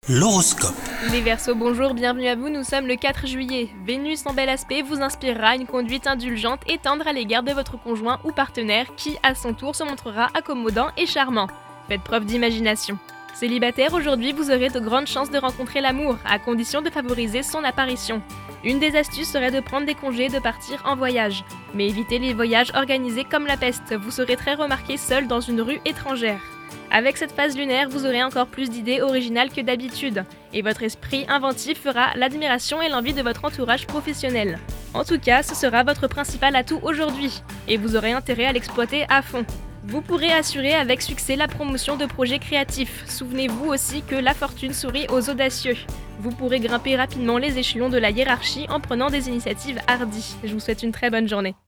L'horoscope. Les Verseaux, bonjour, bienvenue à vous, nous sommes le 4 juillet. Vénus en bel aspect vous inspirera une conduite indulgente et tendre à l'égard de votre conjoint ou partenaire qui, à son tour, se montrera accommodant et charmant. Faites preuve d'imagination. Célibataire, aujourd'hui, vous aurez de grandes chances de rencontrer l'amour, à condition de favoriser son apparition. Une des astuces serait de prendre des congés et de partir en voyage. Mais évitez les voyages organisés comme la peste, vous serez très remarqué seul dans une rue étrangère. Avec cette phase lunaire, vous aurez encore plus d'idées originales que d'habitude, et votre esprit inventif fera l'admiration et l'envie de votre entourage professionnel. En tout cas, ce sera votre principal atout aujourd'hui, et vous aurez intérêt à l'exploiter à fond. Vous pourrez assurer avec succès la promotion de projets créatifs. Souvenez-vous aussi que la fortune sourit aux audacieux. Vous pourrez grimper rapidement les échelons de la hiérarchie en prenant des initiatives hardies. Je vous souhaite une très bonne journée.